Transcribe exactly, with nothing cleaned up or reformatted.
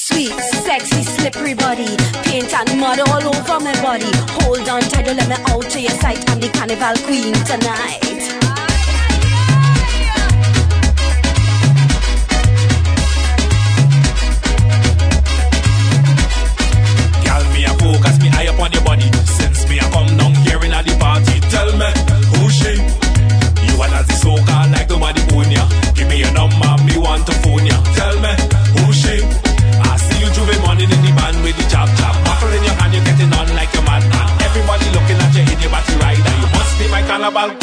Sweet, sexy, slippery body, paint and mud all over my body. Hold on tight, don't let me out to your sight. I'm the carnival queen tonight. Girl, me a focus, me eye upon your body. Since me a come down here in the party, tell me who she? You are not the soca like nobody own ya. Give me your number, me want to phone ya. Tell me who she? I see you Juve morning in the band with the chop chop. Muffle in your hand, you getting on like a madman. Everybody looking at you in your body rider. You must be my carnival